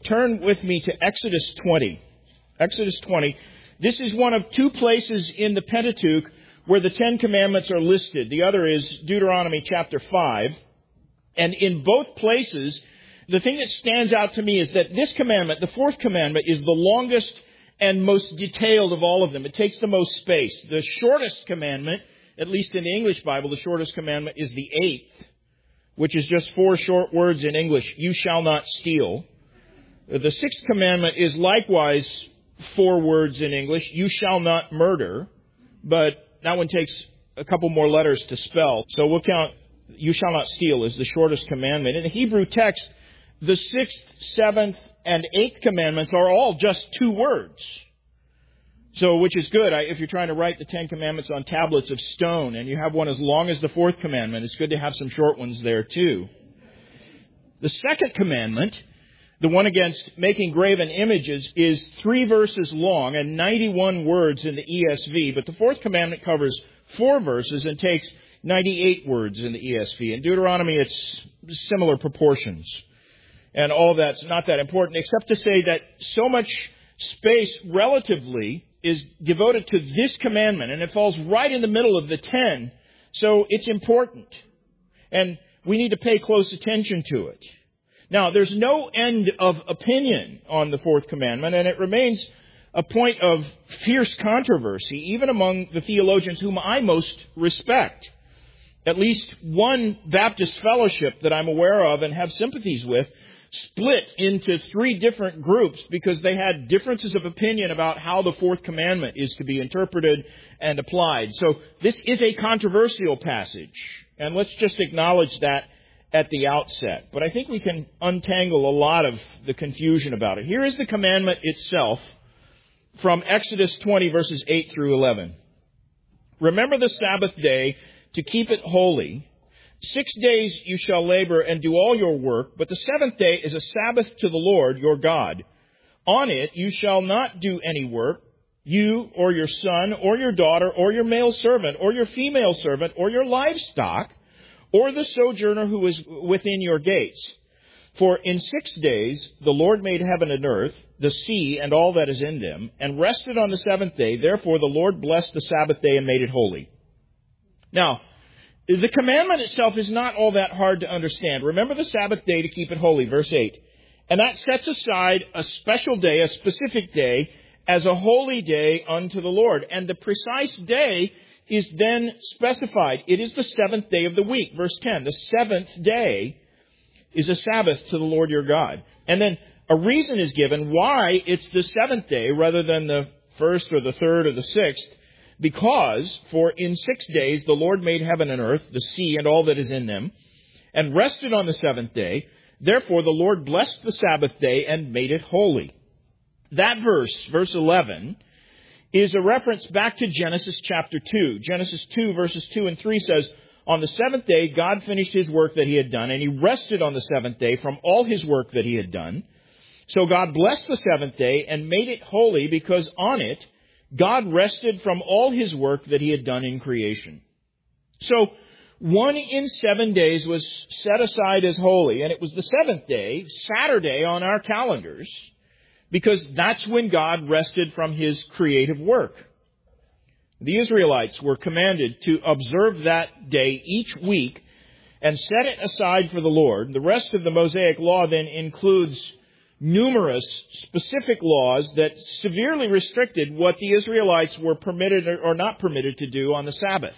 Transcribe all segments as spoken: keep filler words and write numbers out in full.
turn with me to Exodus twenty. Exodus twenty. This is one of two places in the Pentateuch where the Ten Commandments are listed. The other is Deuteronomy chapter five. And in both places, the thing that stands out to me is that this commandment, the fourth commandment, is the longest and most detailed of all of them. It takes the most space. The shortest commandment, at least in the English Bible, the shortest commandment is the eighth, which is just four short words in English. You shall not steal. The sixth commandment is likewise four words in English. You shall not murder. But that one takes a couple more letters to spell. So we'll count you shall not steal as the shortest commandment. In the Hebrew text, the sixth, seventh, and eighth commandments are all just two words. So, which is good. I, if you're trying to write the Ten Commandments on tablets of stone and you have one as long as the fourth commandment, it's good to have some short ones there too. The second commandment, the one against making graven images, is three verses long and ninety-one words in the E S V. But the fourth commandment covers four verses and takes ninety-eight words in the E S V. In Deuteronomy, it's similar proportions. And all of that's not that important, except to say that so much space relatively is devoted to this commandment, and it falls right in the middle of the ten. So it's important. And we need to pay close attention to it. Now, there's no end of opinion on the fourth commandment, and it remains a point of fierce controversy, even among the theologians whom I most respect. At least one Baptist fellowship that I'm aware of and have sympathies with split into three different groups because they had differences of opinion about how the fourth commandment is to be interpreted and applied. So this is a controversial passage, and let's just acknowledge that at the outset. But I think we can untangle a lot of the confusion about it. Here is the commandment itself from Exodus twenty, verses eight through eleven. Remember the Sabbath day to keep it holy. Six days you shall labor and do all your work, but the seventh day is a Sabbath to the Lord your God. On it you shall not do any work, you or your son or your daughter or your male servant or your female servant or your livestock or the sojourner who is within your gates. For in six days the Lord made heaven and earth, the sea and all that is in them, and rested on the seventh day. Therefore the Lord blessed the Sabbath day and made it holy. Now, the commandment itself is not all that hard to understand. Remember the Sabbath day to keep it holy, verse eight. And that sets aside a special day, a specific day, as a holy day unto the Lord. And the precise day is then specified. It is the seventh day of the week, verse ten. The seventh day is a Sabbath to the Lord your God. And then a reason is given why it's the seventh day rather than the first or the third or the sixth. Because, for in six days the Lord made heaven and earth, the sea and all that is in them, and rested on the seventh day. Therefore the Lord blessed the Sabbath day and made it holy. That verse, verse eleven, is a reference back to Genesis chapter two. Genesis two, verses two and three says, on the seventh day God finished his work that he had done, and he rested on the seventh day from all his work that he had done. So God blessed the seventh day and made it holy, because on it God rested from all his work that he had done in creation. So, one in seven days was set aside as holy, and it was the seventh day, Saturday on our calendars, because that's when God rested from his creative work. The Israelites were commanded to observe that day each week and set it aside for the Lord. The rest of the Mosaic Law then includes numerous specific laws that severely restricted what the Israelites were permitted or not permitted to do on the Sabbath.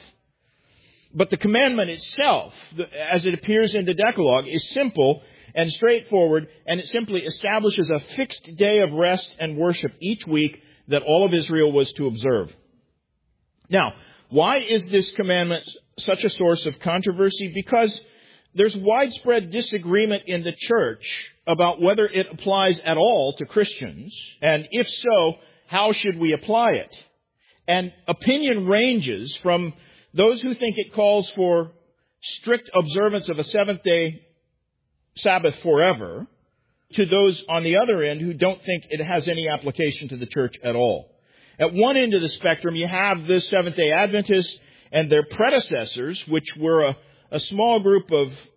But the commandment itself, as it appears in the Decalogue, is simple and straightforward, and it simply establishes a fixed day of rest and worship each week that all of Israel was to observe. Now, why is this commandment such a source of controversy? Because there's widespread disagreement in the church about whether it applies at all to Christians, and if so, how should we apply it? And opinion ranges from those who think it calls for strict observance of a seventh-day Sabbath forever, to those on the other end who don't think it has any application to the church at all. At one end of the spectrum, you have the Seventh-day Adventists and their predecessors, which were a, a small group of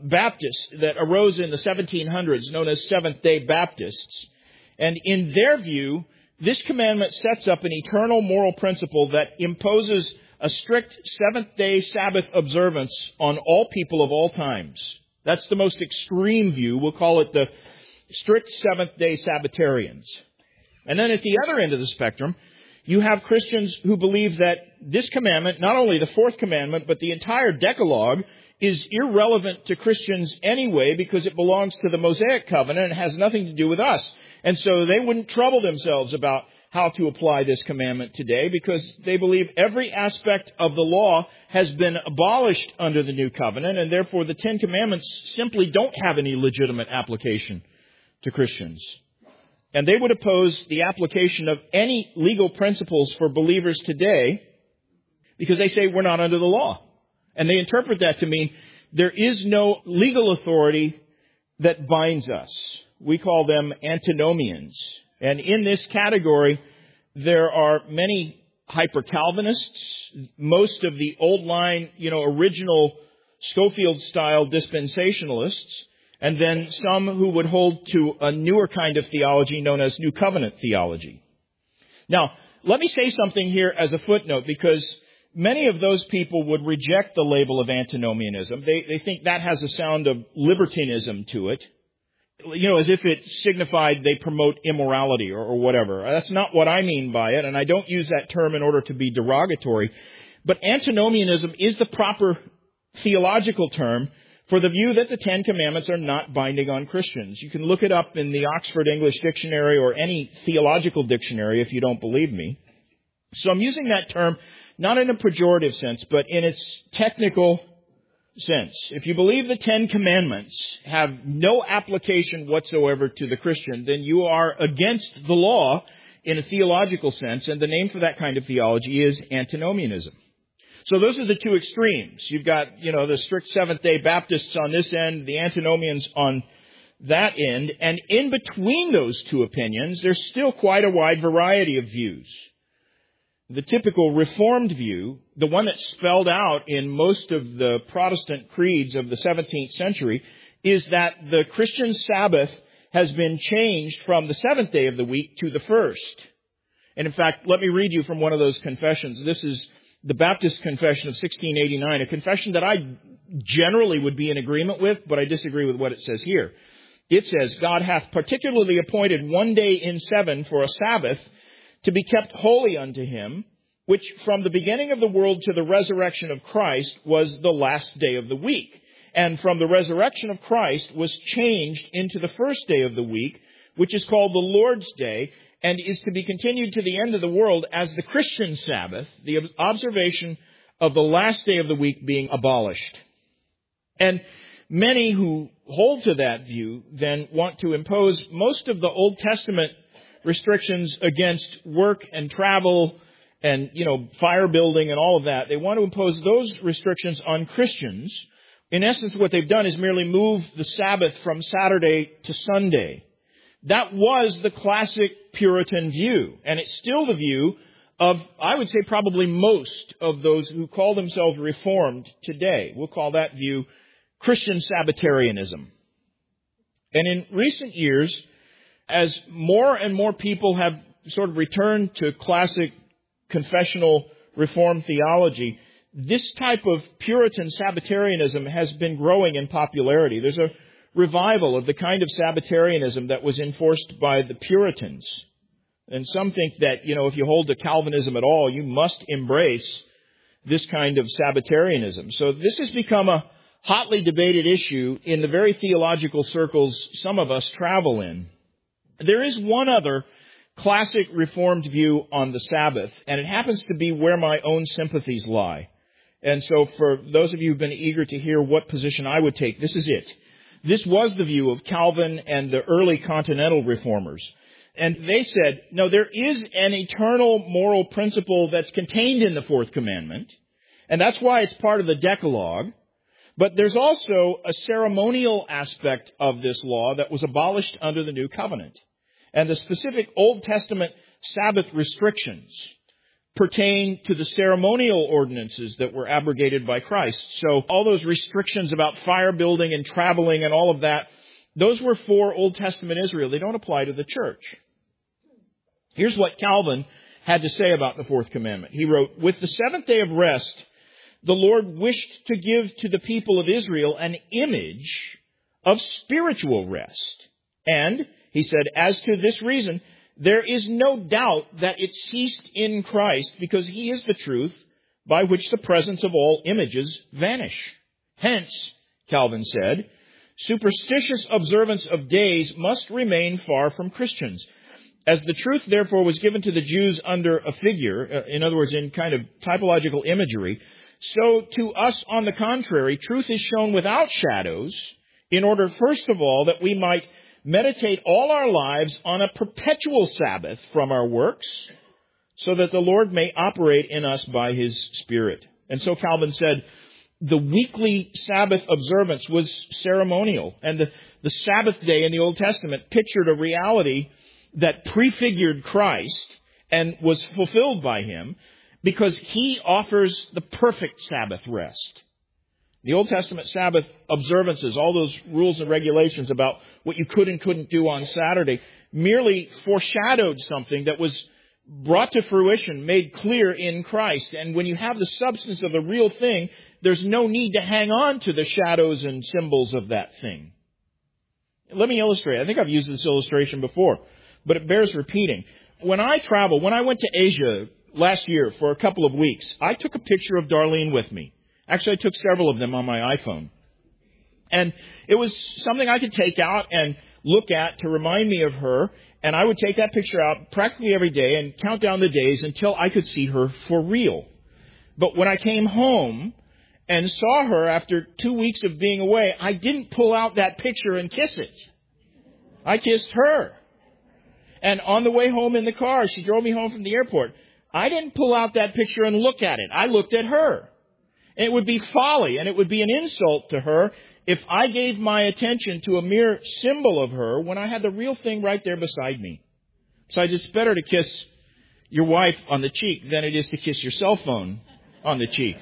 Baptists that arose in the seventeen hundreds, known as Seventh-day Baptists. And in their view, this commandment sets up an eternal moral principle that imposes a strict seventh-day Sabbath observance on all people of all times. That's the most extreme view. We'll call it the strict seventh-day Sabbatarians. And then at the other end of the spectrum, you have Christians who believe that this commandment, not only the fourth commandment, but the entire Decalogue, is irrelevant to Christians anyway because it belongs to the Mosaic covenant and has nothing to do with us. And so they wouldn't trouble themselves about how to apply this commandment today because they believe every aspect of the law has been abolished under the new covenant, and therefore the Ten Commandments simply don't have any legitimate application to Christians. And they would oppose the application of any legal principles for believers today because they say we're not under the law. And they interpret that to mean there is no legal authority that binds us. We call them antinomians. And in this category, there are many hyper-Calvinists, most of the old line, you know, original Scofield-style dispensationalists, and then some who would hold to a newer kind of theology known as New Covenant theology. Now, let me say something here as a footnote, because many of those people would reject the label of antinomianism. They, they think that has a sound of libertinism to it. You know, as if it signified they promote immorality or, or whatever. That's not what I mean by it, and I don't use that term in order to be derogatory. But antinomianism is the proper theological term for the view that the Ten Commandments are not binding on Christians. You can look it up in the Oxford English Dictionary or any theological dictionary if you don't believe me. So I'm using that term not in a pejorative sense, but in its technical sense. If you believe the Ten Commandments have no application whatsoever to the Christian, then you are against the law in a theological sense, and the name for that kind of theology is antinomianism. So those are the two extremes. You've got, you know, the strict Seventh-day Baptists on this end, the antinomians on that end, and in between those two opinions, there's still quite a wide variety of views. The typical Reformed view, the one that's spelled out in most of the Protestant creeds of the seventeenth century, is that the Christian Sabbath has been changed from the seventh day of the week to the first. And in fact, let me read you from one of those confessions. This is the Baptist Confession of sixteen eighty-nine, a confession that I generally would be in agreement with, but I disagree with what it says here. It says, God hath particularly appointed one day in seven for a Sabbath, to be kept holy unto him, which from the beginning of the world to the resurrection of Christ was the last day of the week. And from the resurrection of Christ was changed into the first day of the week, which is called the Lord's Day, and is to be continued to the end of the world as the Christian Sabbath, the observation of the last day of the week being abolished. And many who hold to that view then want to impose most of the Old Testament restrictions against work and travel and, you know, fire building and all of that. They want to impose those restrictions on Christians. In essence, what they've done is merely move the Sabbath from Saturday to Sunday. That was the classic Puritan view, and it's still the view of, I would say, probably most of those who call themselves Reformed today. We'll call that view Christian Sabbatarianism. And in recent years, as more and more people have sort of returned to classic confessional Reformed theology, this type of Puritan Sabbatarianism has been growing in popularity. There's a revival of the kind of Sabbatarianism that was enforced by the Puritans. And some think that, you know, if you hold to Calvinism at all, you must embrace this kind of Sabbatarianism. So this has become a hotly debated issue in the very theological circles some of us travel in. There is one other classic Reformed view on the Sabbath, and it happens to be where my own sympathies lie. And so for those of you who've been eager to hear what position I would take, this is it. This was the view of Calvin and the early Continental Reformers. And they said, no, there is an eternal moral principle that's contained in the Fourth Commandment, and that's why it's part of the Decalogue. But there's also a ceremonial aspect of this law that was abolished under the New Covenant. And the specific Old Testament Sabbath restrictions pertain to the ceremonial ordinances that were abrogated by Christ. So all those restrictions about fire building and traveling and all of that, those were for Old Testament Israel. They don't apply to the church. Here's what Calvin had to say about the fourth commandment. He wrote, "With the seventh day of rest, the Lord wished to give to the people of Israel an image of spiritual rest. And," he said, "as to this reason, there is no doubt that it ceased in Christ, because he is the truth by which the presence of all images vanish. Hence," Calvin said, "superstitious observance of days must remain far from Christians. As the truth, therefore, was given to the Jews under a figure," uh, in other words, in kind of typological imagery, "so to us, on the contrary, truth is shown without shadows, in order, first of all, that we might meditate all our lives on a perpetual Sabbath from our works, so that the Lord may operate in us by his Spirit." And so Calvin said, the weekly Sabbath observance was ceremonial, and the, the Sabbath day in the Old Testament pictured a reality that prefigured Christ and was fulfilled by him, because he offers the perfect Sabbath rest. The Old Testament Sabbath observances, all those rules and regulations about what you could and couldn't do on Saturday, merely foreshadowed something that was brought to fruition, made clear in Christ. And when you have the substance of the real thing, there's no need to hang on to the shadows and symbols of that thing. Let me illustrate. I think I've used this illustration before, but it bears repeating. When I travel, when I went to Asia last year for a couple of weeks, I took a picture of Darlene with me. Actually, I took several of them on my iPhone. And it was something I could take out and look at to remind me of her. And I would take that picture out practically every day and count down the days until I could see her for real. But when I came home and saw her after two weeks of being away, I didn't pull out that picture and kiss it. I kissed her. And on the way home in the car, she drove me home from the airport. I didn't pull out that picture and look at it. I looked at her. And it would be folly, and it would be an insult to her if I gave my attention to a mere symbol of her when I had the real thing right there beside me. Besides, it's better to kiss your wife on the cheek than it is to kiss your cell phone on the cheek.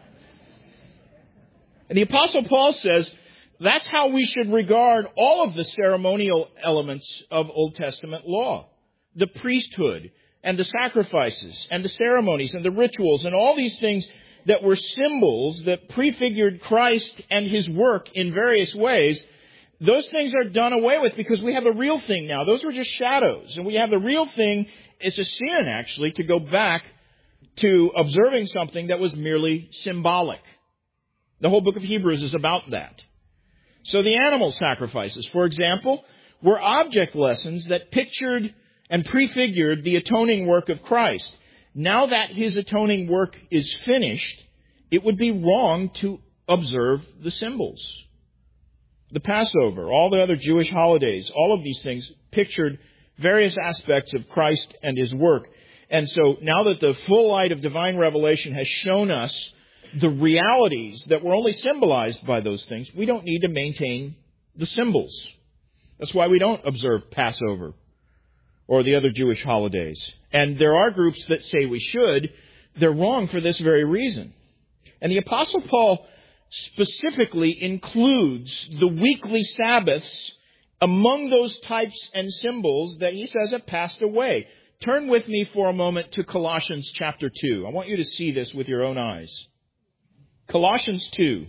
And the Apostle Paul says that's how we should regard all of the ceremonial elements of Old Testament law. The priesthood and the sacrifices and the ceremonies and the rituals and all these things that were symbols that prefigured Christ and his work in various ways. Those things are done away with because we have the real thing now. Those were just shadows. And we have the real thing. It's a sin, actually, to go back to observing something that was merely symbolic. The whole book of Hebrews is about that. So the animal sacrifices, for example, were object lessons that pictured and prefigured the atoning work of Christ. Now that his atoning work is finished, it would be wrong to observe the symbols. The Passover, all the other Jewish holidays, all of these things pictured various aspects of Christ and his work. And so now that the full light of divine revelation has shown us the realities that were only symbolized by those things, we don't need to maintain the symbols. That's why we don't observe Passover or the other Jewish holidays. And there are groups that say we should. They're wrong for this very reason. And the Apostle Paul specifically includes the weekly Sabbaths among those types and symbols that he says have passed away. Turn with me for a moment to Colossians chapter two. I want you to see this with your own eyes. Colossians two.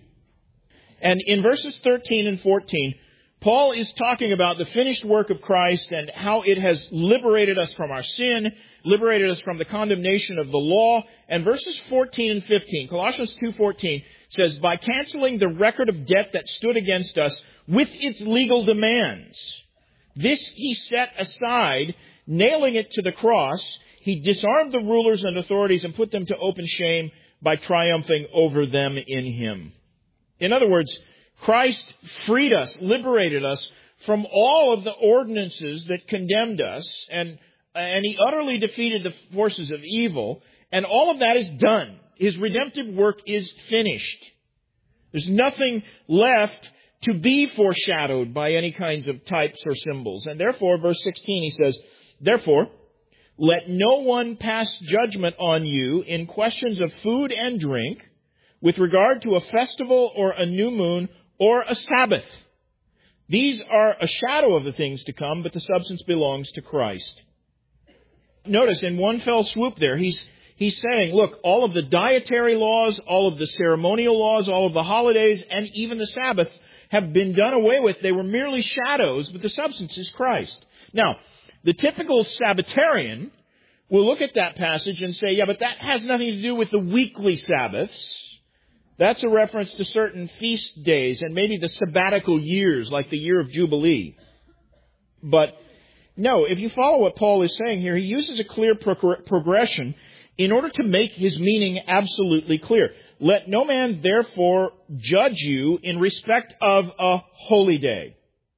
And in verses thirteen and fourteen, Paul is talking about the finished work of Christ and how it has liberated us from our sin, liberated us from the condemnation of the law. And verses fourteen and fifteen, Colossians two fourteen says, "By canceling the record of debt that stood against us with its legal demands, this he set aside, nailing it to the cross. He disarmed the rulers and authorities and put them to open shame by triumphing over them in him." In other words, Christ freed us, liberated us from all of the ordinances that condemned us, and, and he utterly defeated the forces of evil, and all of that is done. His redemptive work is finished. There's nothing left to be foreshadowed by any kinds of types or symbols. And therefore, verse sixteen, he says, "Therefore, Let no one pass judgment on you in questions of food and drink with regard to a festival or a new moon or a Sabbath. These are a shadow of the things to come, but the substance belongs to Christ. Notice in one fell swoop there, he's He's saying, look, all of the dietary laws, all of the ceremonial laws, all of the holidays, and even the Sabbath have been done away with. They were merely shadows, but the substance is Christ. Now, the typical Sabbatarian will look at that passage and say, yeah, but that has nothing to do with the weekly Sabbaths. That's a reference to certain feast days and maybe the sabbatical years, like the year of Jubilee. But no, if you follow what Paul is saying here, he uses a clear pro- progression in order to make his meaning absolutely clear. Let no man therefore judge you in respect of a holy day,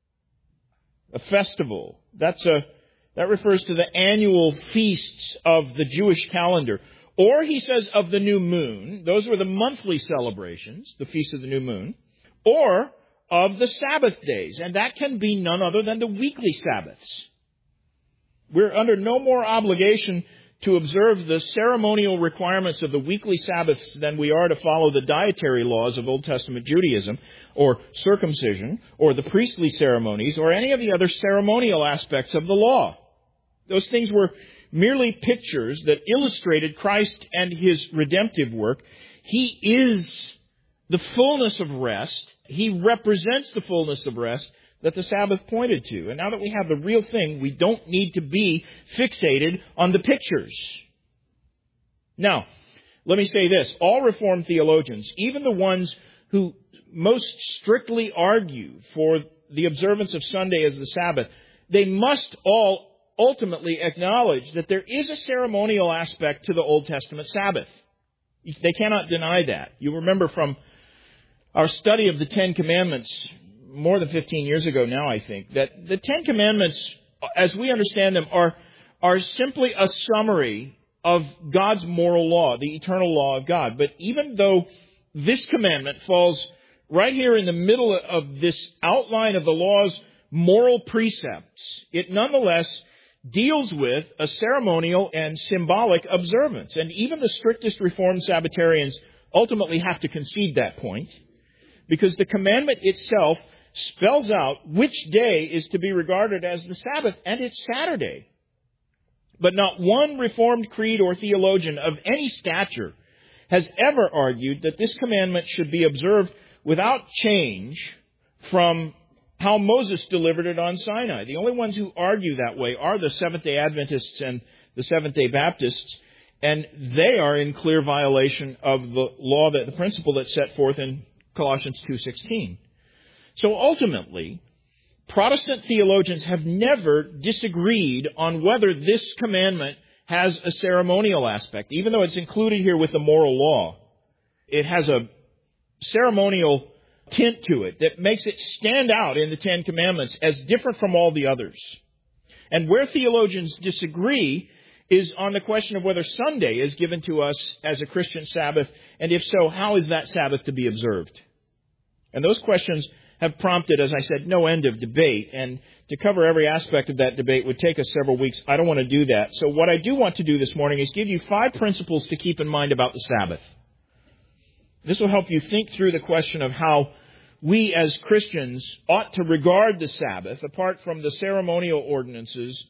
a festival. That's a, that refers to the annual feasts of the Jewish calendar. Or he says of the new moon. Those were the monthly celebrations, the feast of the new moon. Or of the Sabbath days. And that can be none other than the weekly Sabbaths. We're under no more obligation to observe the ceremonial requirements of the weekly Sabbaths than we are to follow the dietary laws of Old Testament Judaism, or circumcision, or the priestly ceremonies, or any of the other ceremonial aspects of the law. Those things were merely pictures that illustrated Christ and His redemptive work. He is the fullness of rest. He represents the fullness of rest that the Sabbath pointed to. And now that we have the real thing, we don't need to be fixated on the pictures. Now, let me say this. All Reformed theologians, even the ones who most strictly argue for the observance of Sunday as the Sabbath, they must all ultimately acknowledge that there is a ceremonial aspect to the Old Testament Sabbath. They cannot deny that. You remember from our study of the Ten Commandments more than fifteen years ago now, I think, that the Ten Commandments, as we understand them, are, are simply a summary of God's moral law, the eternal law of God. But even though this commandment falls right here in the middle of this outline of the law's moral precepts, it nonetheless deals with a ceremonial and symbolic observance. And even the strictest Reformed Sabbatarians ultimately have to concede that point, because the commandment itself spells out which day is to be regarded as the Sabbath, and it's Saturday. But not one Reformed creed or theologian of any stature has ever argued that this commandment should be observed without change from how Moses delivered it on Sinai. The only ones who argue that way are the Seventh-day Adventists and the Seventh-day Baptists, and they are in clear violation of the law, that the principle that's set forth in Colossians two sixteen. So ultimately, Protestant theologians have never disagreed on whether this commandment has a ceremonial aspect. Even though it's included here with the moral law, it has a ceremonial tint to it that makes it stand out in the Ten Commandments as different from all the others. And where theologians disagree is on the question of whether Sunday is given to us as a Christian Sabbath, and if so, how is that Sabbath to be observed? And those questions have prompted, as I said, no end of debate. And to cover every aspect of that debate would take us several weeks. I don't want to do that. So what I do want to do this morning is give you five principles to keep in mind about the Sabbath. This will help you think through the question of how we as Christians ought to regard the Sabbath, apart from the ceremonial ordinances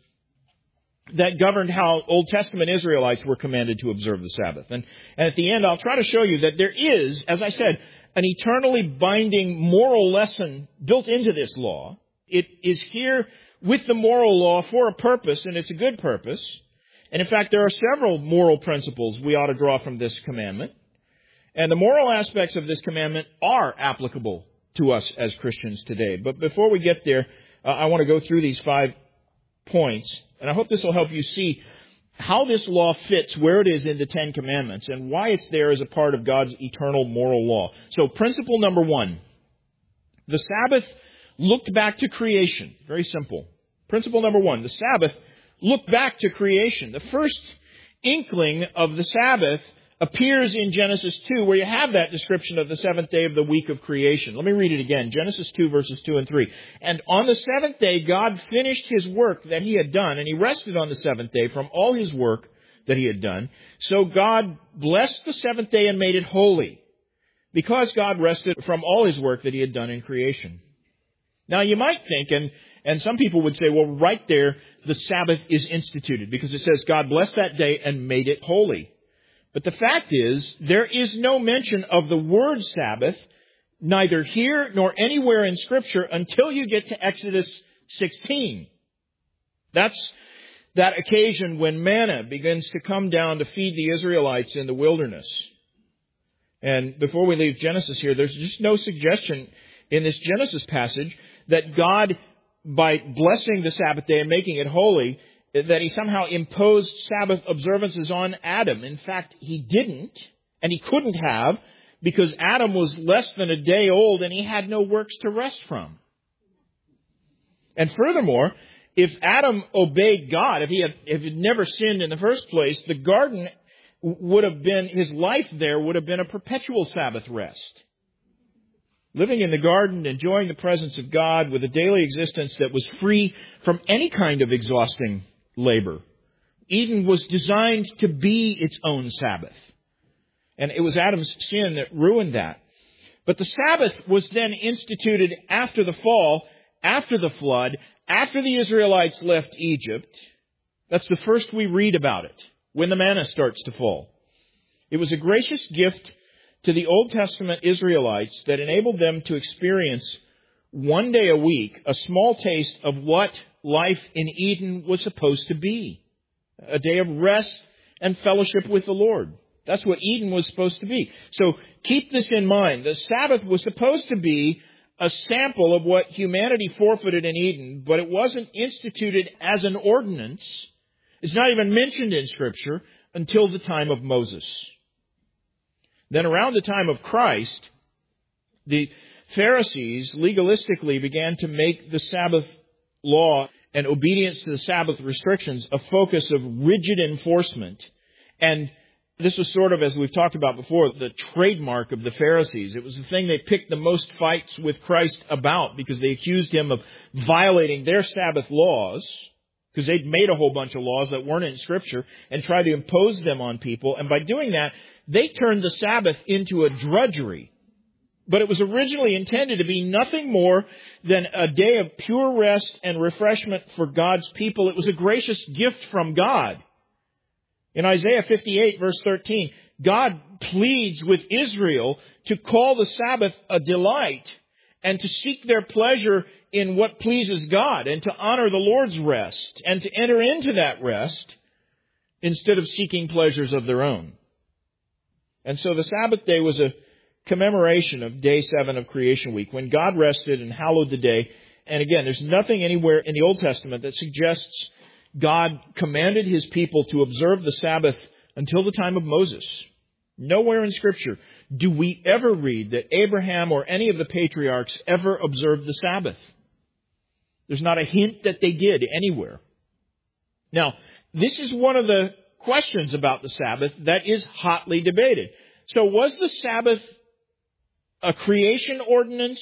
that governed how Old Testament Israelites were commanded to observe the Sabbath. And, and at the end, I'll try to show you that there is, as I said, an eternally binding moral lesson built into this law. It is here with the moral law for a purpose, and it's a good purpose. And in fact, there are several moral principles we ought to draw from this commandment. And the moral aspects of this commandment are applicable to us as Christians today. But before we get there, uh, I want to go through these five points. And I hope this will help you see how this law fits where it is in the Ten Commandments and why it's there as a part of God's eternal moral law. So principle number one, the Sabbath looked back to creation. Very simple. Principle number one, the Sabbath looked back to creation. The first inkling of the Sabbath appears in Genesis two, where you have that description of the seventh day of the week of creation. Let me read it again. Genesis two, verses two and three. And on the seventh day, God finished his work that he had done, and he rested on the seventh day from all his work that he had done. So God blessed the seventh day and made it holy, because God rested from all his work that he had done in creation. Now you might think, and, and some people would say, well, right there, the Sabbath is instituted, because it says God blessed that day and made it holy. But the fact is, there is no mention of the word Sabbath, neither here nor anywhere in Scripture, until you get to Exodus sixteen. That's that occasion when manna begins to come down to feed the Israelites in the wilderness. And before we leave Genesis here, there's just no suggestion in this Genesis passage that God, by blessing the Sabbath day and making it holy, that he somehow imposed Sabbath observances on Adam. In fact, he didn't, and he couldn't have, because Adam was less than a day old and he had no works to rest from. And furthermore, if Adam obeyed God, if he had, if he had never sinned in the first place, the garden would have been, his life there would have been a perpetual Sabbath rest. Living in the garden, enjoying the presence of God with a daily existence that was free from any kind of exhausting labor. Eden was designed to be its own Sabbath. And it was Adam's sin that ruined that. But the Sabbath was then instituted after the fall, after the flood, after the Israelites left Egypt. That's the first we read about it, when the manna starts to fall. It was a gracious gift to the Old Testament Israelites that enabled them to experience one day a week a small taste of what life in Eden was supposed to be. A day of rest and fellowship with the Lord. That's what Eden was supposed to be. So keep this in mind. The Sabbath was supposed to be a sample of what humanity forfeited in Eden, but it wasn't instituted as an ordinance. It's not even mentioned in Scripture until the time of Moses. Then around the time of Christ, the Pharisees legalistically began to make the Sabbath law and obedience to the Sabbath restrictions a focus of rigid enforcement. And this was sort of, as we've talked about before, the trademark of the Pharisees. It was the thing they picked the most fights with Christ about, because they accused him of violating their Sabbath laws, because they'd made a whole bunch of laws that weren't in Scripture and tried to impose them on people. And by doing that, they turned the Sabbath into a drudgery. But it was originally intended to be nothing more than a day of pure rest and refreshment for God's people. It was a gracious gift from God. In Isaiah fifty-eight, verse thirteen, God pleads with Israel to call the Sabbath a delight and to seek their pleasure in what pleases God and to honor the Lord's rest and to enter into that rest instead of seeking pleasures of their own. And so the Sabbath day was a commemoration of day seven of creation week, when God rested and hallowed the day. And again, there's nothing anywhere in the Old Testament that suggests God commanded his people to observe the Sabbath until the time of Moses. Nowhere in Scripture do we ever read that Abraham or any of the patriarchs ever observed the Sabbath. There's not a hint that they did anywhere. Now, this is one of the questions about the Sabbath that is hotly debated. So was the Sabbath a creation ordinance,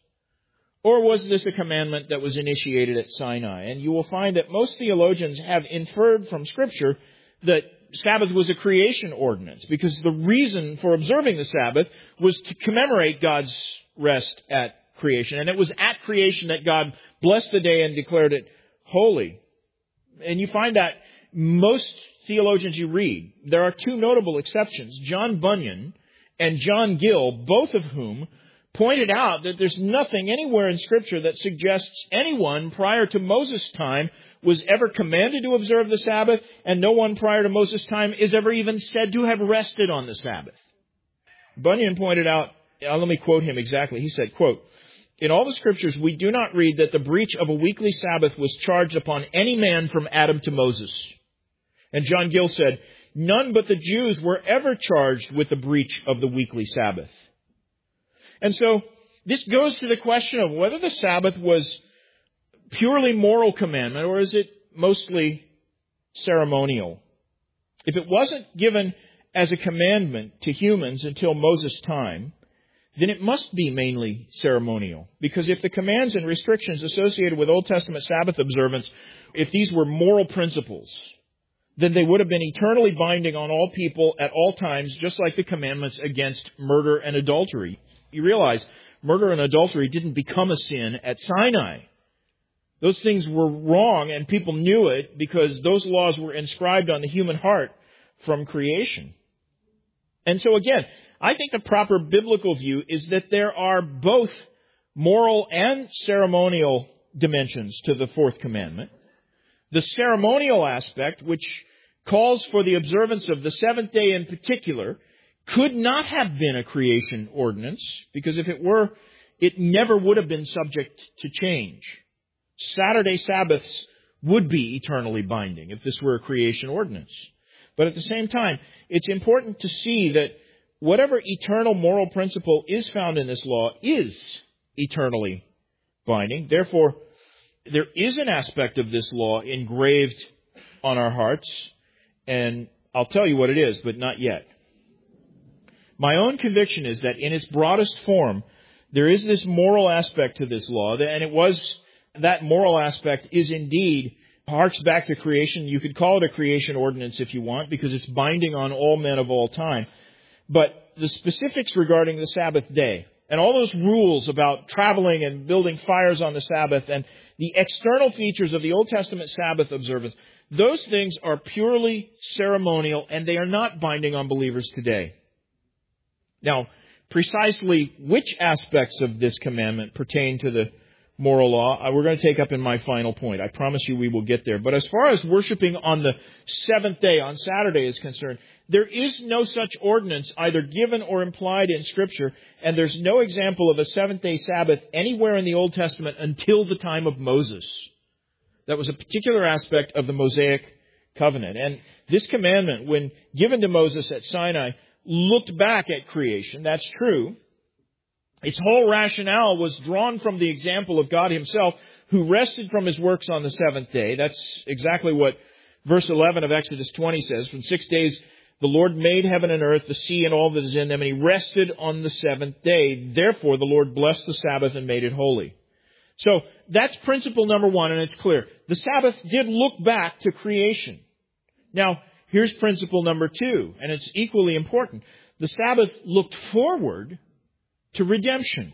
or was this a commandment that was initiated at Sinai? And you will find that most theologians have inferred from Scripture that Sabbath was a creation ordinance, because the reason for observing the Sabbath was to commemorate God's rest at creation. And it was at creation that God blessed the day and declared it holy. And you find that most theologians you read, there are two notable exceptions, John Bunyan and John Gill, both of whom pointed out that there's nothing anywhere in Scripture that suggests anyone prior to Moses' time was ever commanded to observe the Sabbath, and no one prior to Moses' time is ever even said to have rested on the Sabbath. Bunyan pointed out, uh, let me quote him exactly. He said, quote, "In all the Scriptures we do not read that the breach of a weekly Sabbath was charged upon any man from Adam to Moses." And John Gill said, "None but the Jews were ever charged with the breach of the weekly Sabbath." And so this goes to the question of whether the Sabbath was purely moral commandment, or is it mostly ceremonial? If it wasn't given as a commandment to humans until Moses' time, then it must be mainly ceremonial. Because if the commands and restrictions associated with Old Testament Sabbath observance, if these were moral principles, then they would have been eternally binding on all people at all times, just like the commandments against murder and adultery. You realize murder and adultery didn't become a sin at Sinai. Those things were wrong, and people knew it because those laws were inscribed on the human heart from creation. And so again, I think the proper biblical view is that there are both moral and ceremonial dimensions to the fourth commandment. The ceremonial aspect, which calls for the observance of the seventh day in particular, could not have been a creation ordinance, because if it were, it never would have been subject to change. Saturday Sabbaths would be eternally binding if this were a creation ordinance. But at the same time, it's important to see that whatever eternal moral principle is found in this law is eternally binding. Therefore, there is an aspect of this law engraved on our hearts, and I'll tell you what it is, but not yet. My own conviction is that in its broadest form, there is this moral aspect to this law, and it was, that moral aspect is indeed, harks back to creation. You could call it a creation ordinance if you want, because it's binding on all men of all time. But the specifics regarding the Sabbath day, and all those rules about traveling and building fires on the Sabbath, and the external features of the Old Testament Sabbath observance, those things are purely ceremonial, and they are not binding on believers today. Now, precisely which aspects of this commandment pertain to the moral law, we're going to take up in my final point. I promise you we will get there. But as far as worshiping on the seventh day, on Saturday, is concerned, there is no such ordinance either given or implied in Scripture, and there's no example of a seventh-day Sabbath anywhere in the Old Testament until the time of Moses. That was a particular aspect of the Mosaic covenant. And this commandment, when given to Moses at Sinai, looked back at creation. That's true. Its whole rationale was drawn from the example of God Himself, who rested from His works on the seventh day. That's exactly what verse eleven of Exodus twenty says. From six days the Lord made heaven and earth, the sea and all that is in them, and He rested on the seventh day. Therefore the Lord blessed the Sabbath and made it holy. So that's principle number one, and it's clear. The Sabbath did look back to creation. Now, here's principle number two, and it's equally important. The Sabbath looked forward to redemption.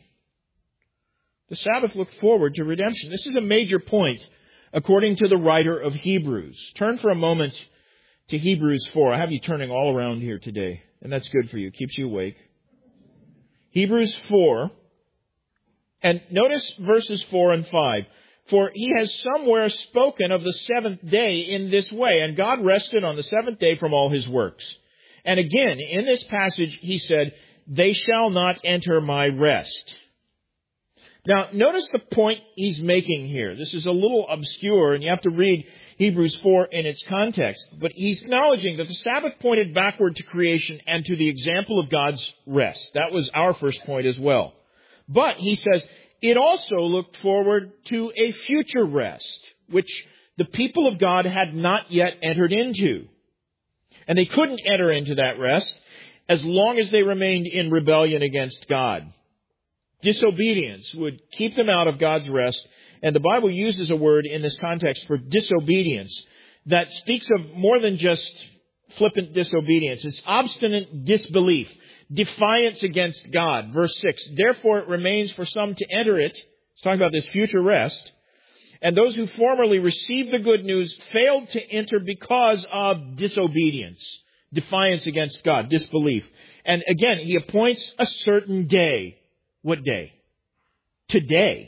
The Sabbath looked forward to redemption. This is a major point according to the writer of Hebrews. Turn for a moment to Hebrews four. I have you turning all around here today, and that's good for you. It keeps you awake. Hebrews four. And notice verses four and five. For He has somewhere spoken of the seventh day in this way, and God rested on the seventh day from all His works. And again, in this passage, He said, they shall not enter my rest. Now, notice the point He's making here. This is a little obscure, and you have to read Hebrews four in its context. But He's acknowledging that the Sabbath pointed backward to creation and to the example of God's rest. That was our first point as well. But, He says, it also looked forward to a future rest, which the people of God had not yet entered into. And they couldn't enter into that rest as long as they remained in rebellion against God. Disobedience would keep them out of God's rest, and the Bible uses a word in this context for disobedience that speaks of more than just flippant disobedience. It's obstinate disbelief, defiance against God. Verse six, therefore it remains for some to enter it. It's talking about this future rest. And those who formerly received the good news failed to enter because of disobedience, defiance against God, disbelief. And again, He appoints a certain day. What day? Today.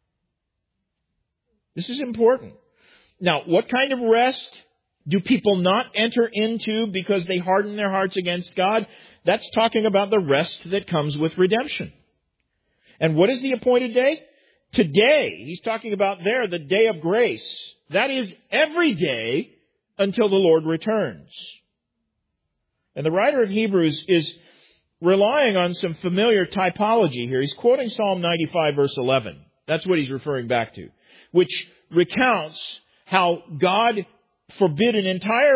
This is important. Now, what kind of rest do people not enter into because they harden their hearts against God? That's talking about the rest that comes with redemption. And what is the appointed day? Today. He's talking about there the day of grace. That is every day until the Lord returns. And the writer of Hebrews is relying on some familiar typology here. He's quoting Psalm ninety-five, verse eleven. That's what he's referring back to, which recounts how God forbid an entire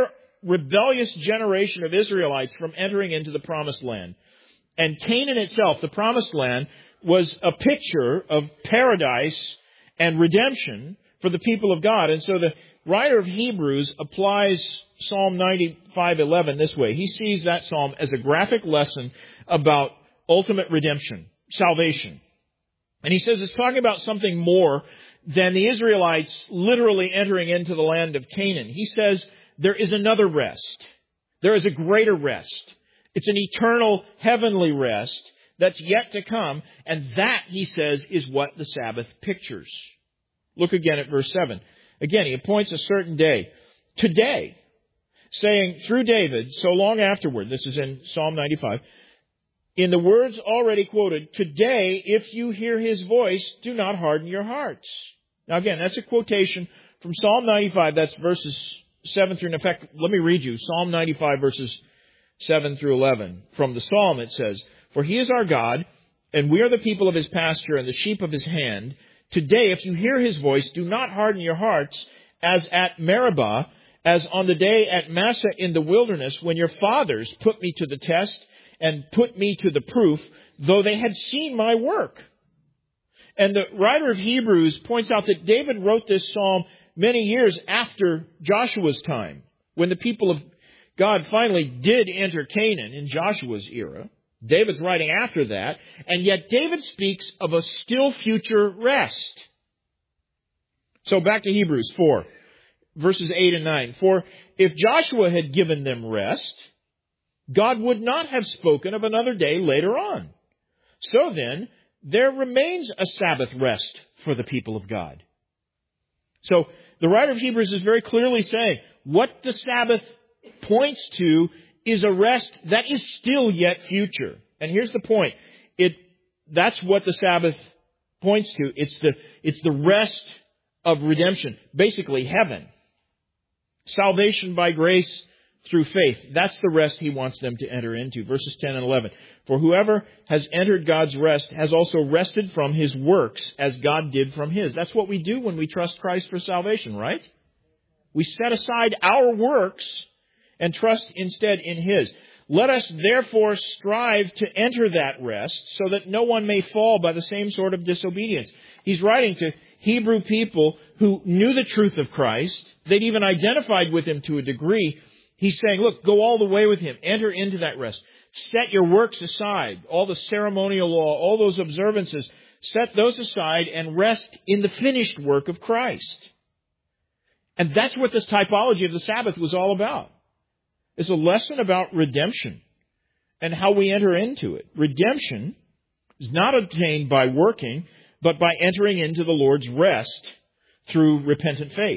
rebellious generation of Israelites from entering into the promised land. And Canaan itself, the promised land, was a picture of paradise and redemption for the people of God. And so the writer of Hebrews applies Psalm ninety-five eleven this way. He sees that psalm as a graphic lesson about ultimate redemption, salvation. And he says it's talking about something more than the Israelites literally entering into the land of Canaan. He says there is another rest. There is a greater rest. It's an eternal heavenly rest that's yet to come. And that, he says, is what the Sabbath pictures. Look again at verse seven. Again, he appoints a certain day. Today, saying through David, so long afterward, this is in Psalm ninety-five, in the words already quoted, today, if you hear his voice, do not harden your hearts. Now again, that's a quotation from Psalm ninety-five. That's verses seven through, in fact, let me read you. Psalm ninety-five, verses seven through eleven. From the Psalm it says, for he is our God, and we are the people of his pasture and the sheep of his hand. Today, if you hear his voice, do not harden your hearts as at Meribah, as on the day at Massah in the wilderness, when your fathers put me to the test and put me to the proof, though they had seen my work. And the writer of Hebrews points out that David wrote this psalm many years after Joshua's time, when the people of God finally did enter Canaan in Joshua's era. David's writing after that, and yet David speaks of a still future rest. So back to Hebrews four, verses eight and nine. For if Joshua had given them rest, God would not have spoken of another day later on. So then, there remains a Sabbath rest for the people of God. So the writer of Hebrews is very clearly saying what the Sabbath points to is a rest that is still yet future. And here's the point. It, that's what the Sabbath points to. It's the, it's the rest of redemption. Basically, heaven. Salvation by grace through faith. That's the rest he wants them to enter into. Verses ten and eleven. For whoever has entered God's rest has also rested from his works as God did from his. That's what we do when we trust Christ for salvation, right? We set aside our works and trust instead in his. Let us therefore strive to enter that rest so that no one may fall by the same sort of disobedience. He's writing to Hebrew people who knew the truth of Christ. They'd even identified with him to a degree. He's saying, look, go all the way with him. Enter into that rest. Set your works aside. All the ceremonial law, all those observances, set those aside and rest in the finished work of Christ. And that's what this typology of the Sabbath was all about. It's a lesson about redemption and how we enter into it. Redemption is not obtained by working, but by entering into the Lord's rest through repentant faith.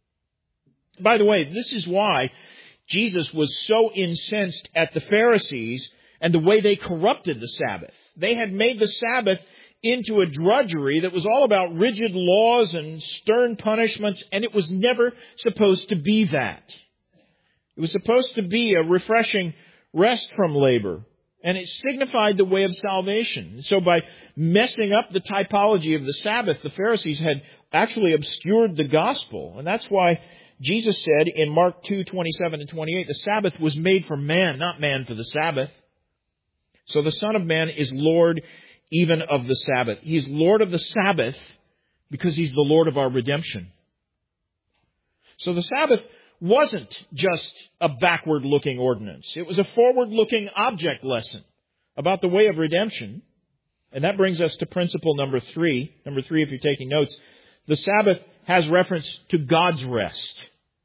By the way, this is why Jesus was so incensed at the Pharisees and the way they corrupted the Sabbath. They had made the Sabbath into a drudgery that was all about rigid laws and stern punishments, and it was never supposed to be that. It was supposed to be a refreshing rest from labor, and it signified the way of salvation. So by messing up the typology of the Sabbath, the Pharisees had actually obscured the gospel. And that's why Jesus said in Mark two, twenty-seven and twenty-eight, the Sabbath was made for man, not man for the Sabbath. So the Son of Man is Lord even of the Sabbath. He's Lord of the Sabbath because he's the Lord of our redemption. So the Sabbath wasn't just a backward-looking ordinance. It was a forward-looking object lesson about the way of redemption. And that brings us to principle number three. Number three, if you're taking notes, the Sabbath has reference to God's rest.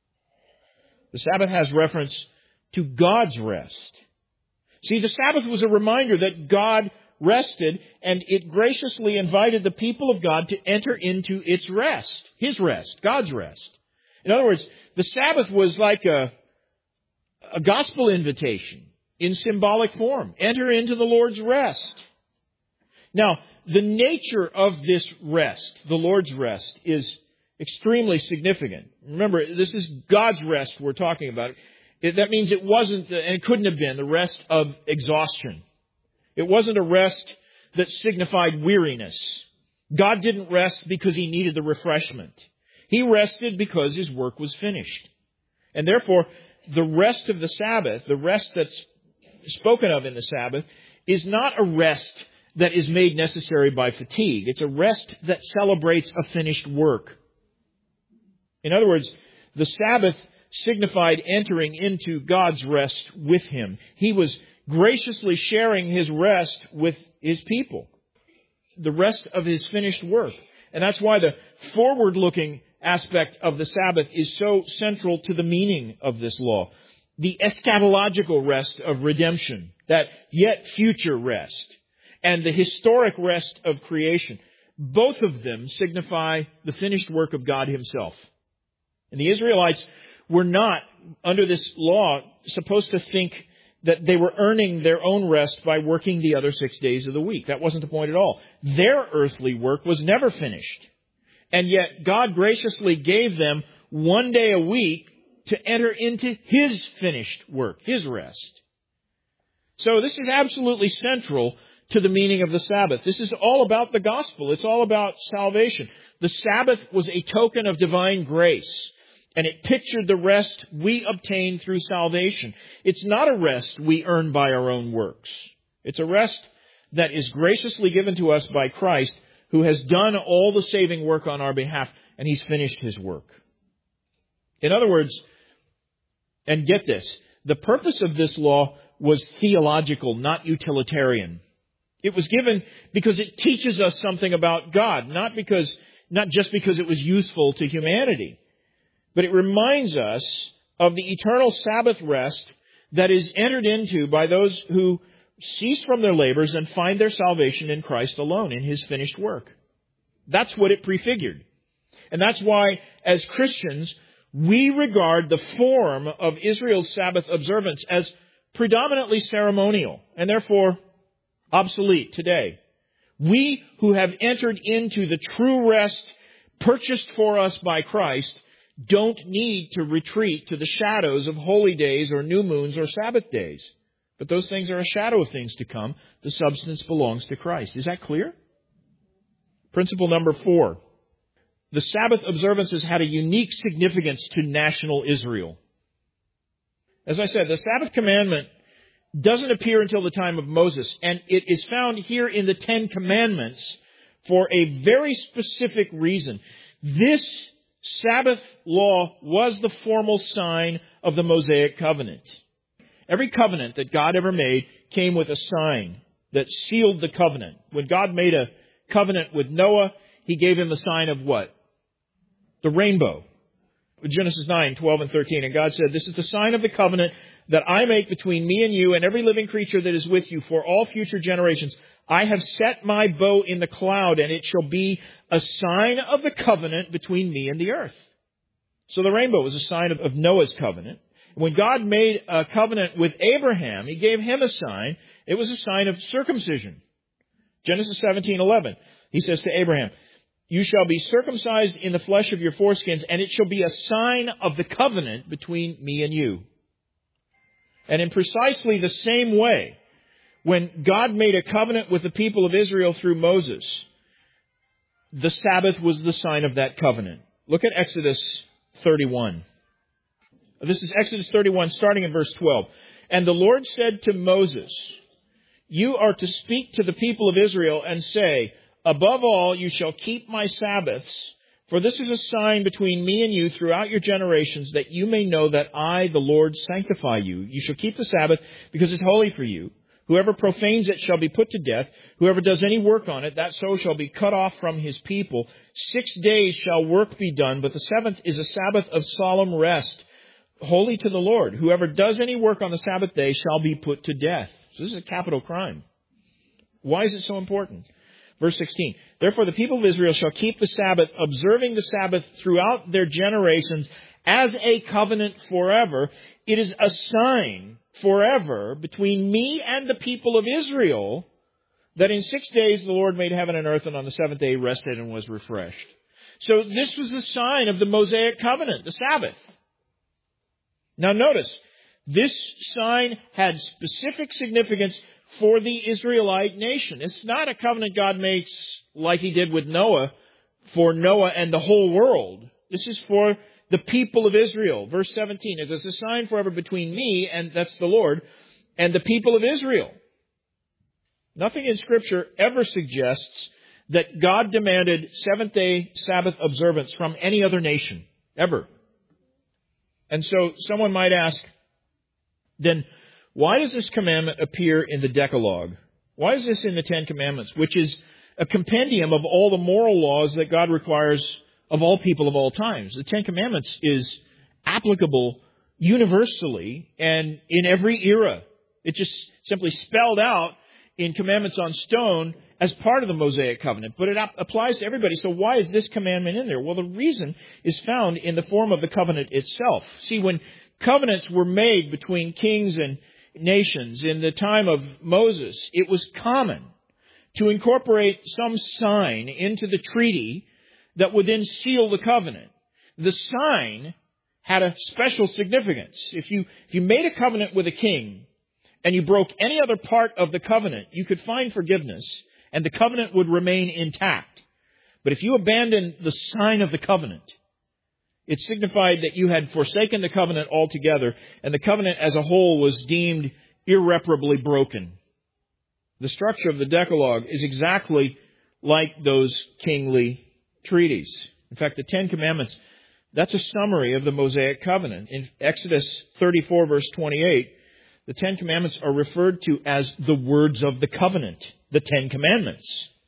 The Sabbath has reference to God's rest. See, the Sabbath was a reminder that God rested, and it graciously invited the people of God to enter into its rest, His rest, God's rest. In other words, the Sabbath was like a, a gospel invitation in symbolic form. Enter into the Lord's rest. Now, the nature of this rest, the Lord's rest, is extremely significant. Remember, this is God's rest we're talking about. It, that means it wasn't, and it couldn't have been, the rest of exhaustion. It wasn't a rest that signified weariness. God didn't rest because He needed the refreshment. He rested because His work was finished. And therefore, the rest of the Sabbath, the rest that's spoken of in the Sabbath, is not a rest that is made necessary by fatigue. It's a rest that celebrates a finished work. In other words, the Sabbath signified entering into God's rest with Him. He was graciously sharing His rest with His people, the rest of His finished work. And that's why the forward-looking aspect of the Sabbath is so central to the meaning of this law. The eschatological rest of redemption, that yet future rest, and the historic rest of creation, both of them signify the finished work of God Himself. And the Israelites were not, under this law, supposed to think that they were earning their own rest by working the other six days of the week. That wasn't the point at all. Their earthly work was never finished. And yet God graciously gave them one day a week to enter into His finished work, His rest. So this is absolutely central to the meaning of the Sabbath. This is all about the gospel. It's all about salvation. The Sabbath was a token of divine grace, and it pictured the rest we obtain through salvation. It's not a rest we earn by our own works. It's a rest that is graciously given to us by Christ, who has done all the saving work on our behalf, and He's finished His work. In other words, and get this, the purpose of this law was theological, not utilitarian. It was given because it teaches us something about God, not because, not just because it was useful to humanity, but it reminds us of the eternal Sabbath rest that is entered into by those who cease from their labors and find their salvation in Christ alone, in His finished work. That's what it prefigured. And that's why, as Christians, we regard the form of Israel's Sabbath observance as predominantly ceremonial and therefore obsolete today. We who have entered into the true rest purchased for us by Christ don't need to retreat to the shadows of holy days or new moons or Sabbath days. But those things are a shadow of things to come. The substance belongs to Christ. Is that clear? Principle number four. The Sabbath observances had a unique significance to national Israel. As I said, the Sabbath commandment doesn't appear until the time of Moses, and it is found here in the Ten Commandments for a very specific reason. This Sabbath law was the formal sign of the Mosaic covenant. Every covenant that God ever made came with a sign that sealed the covenant. When God made a covenant with Noah, He gave him the sign of what? The rainbow. Genesis nine, twelve and thirteen. And God said, "This is the sign of the covenant that I make between me and you and every living creature that is with you for all future generations. I have set my bow in the cloud, and it shall be a sign of the covenant between me and the earth." So the rainbow was a sign of, of Noah's covenant. When God made a covenant with Abraham, He gave him a sign. It was a sign of circumcision. Genesis seventeen eleven. He says to Abraham, "You shall be circumcised in the flesh of your foreskins, and it shall be a sign of the covenant between me and you." And in precisely the same way, when God made a covenant with the people of Israel through Moses, the Sabbath was the sign of that covenant. Look at Exodus thirty-one. This is Exodus thirty-one, starting in verse twelve. "And the Lord said to Moses, 'You are to speak to the people of Israel and say, above all, you shall keep my Sabbaths, for this is a sign between me and you throughout your generations, that you may know that I, the Lord, sanctify you. You shall keep the Sabbath because it's holy for you. Whoever profanes it shall be put to death. Whoever does any work on it, that so shall be cut off from his people. Six days shall work be done, but the seventh is a Sabbath of solemn rest, holy to the Lord. Whoever does any work on the Sabbath day shall be put to death.'" So this is a capital crime. Why is it so important? Verse sixteen, "Therefore the people of Israel shall keep the Sabbath, observing the Sabbath throughout their generations as a covenant forever. It is a sign forever between me and the people of Israel, that in six days the Lord made heaven and earth, and on the seventh day He rested and was refreshed." So this was the sign of the Mosaic covenant, the Sabbath. Now notice, this sign had specific significance for the Israelite nation. It's not a covenant God makes like He did with Noah for Noah and the whole world. This is for the people of Israel. Verse seventeen, it is a sign forever between me, and that's the Lord, and the people of Israel. Nothing in Scripture ever suggests that God demanded seventh-day Sabbath observance from any other nation, ever. And so someone might ask, then why does this commandment appear in the Decalogue? Why is this in the Ten Commandments, which is a compendium of all the moral laws that God requires of all people of all times? The Ten Commandments is applicable universally and in every era. It just simply spelled out in commandments on stone as part of the Mosaic covenant, but it ap- applies to everybody. So why is this commandment in there? Well, the reason is found in the form of the covenant itself. See, when covenants were made between kings and nations in the time of Moses, it was common to incorporate some sign into the treaty that would then seal the covenant. The sign had a special significance. If you, if you made a covenant with a king and you broke any other part of the covenant, you could find forgiveness and the covenant would remain intact. But if you abandoned the sign of the covenant, it signified that you had forsaken the covenant altogether, and the covenant as a whole was deemed irreparably broken. The structure of the Decalogue is exactly like those kingly treaties. In fact, the Ten Commandments, that's a summary of the Mosaic covenant. In Exodus thirty-four, verse twenty-eight, the Ten Commandments are referred to as the words of the covenant, the Ten Commandments.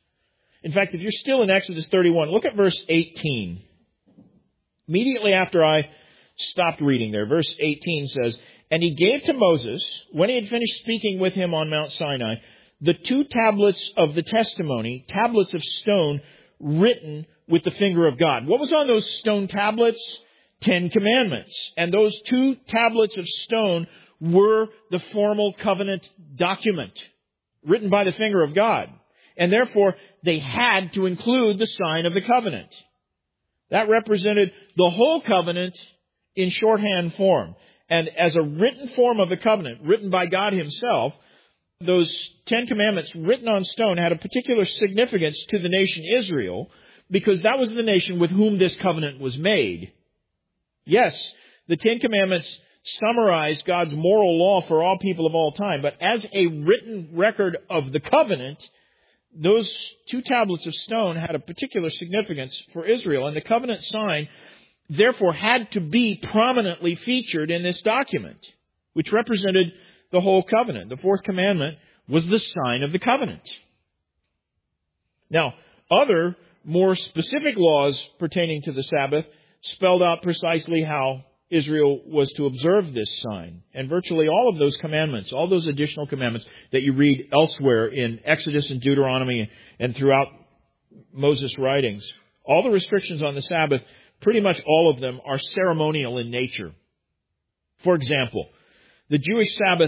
In fact, if you're still in Exodus thirty-one, look at verse eighteen. Immediately after I stopped reading there, verse eighteen says, "And he gave to Moses, when he had finished speaking with him on Mount Sinai, the two tablets of the testimony, tablets of stone, written with the finger of God." What was on those stone tablets? Ten Commandments. And those two tablets of stone were the formal covenant document written by the finger of God. And therefore, they had to include the sign of the covenant. That represented the whole covenant in shorthand form. And as a written form of the covenant, written by God Himself, those Ten Commandments written on stone had a particular significance to the nation Israel, because that was the nation with whom this covenant was made. Yes, the Ten Commandments summarize God's moral law for all people of all time, but as a written record of the covenant, those two tablets of stone had a particular significance for Israel, and the covenant sign therefore had to be prominently featured in this document, which represented the whole covenant. The fourth commandment was the sign of the covenant. Now, other more specific laws pertaining to the Sabbath spelled out precisely how Israel was to observe this sign. And virtually all of those commandments, all those additional commandments that you read elsewhere in Exodus and Deuteronomy and throughout Moses' writings, all the restrictions on the Sabbath, pretty much all of them are ceremonial in nature. For example, the Jewish Sabbath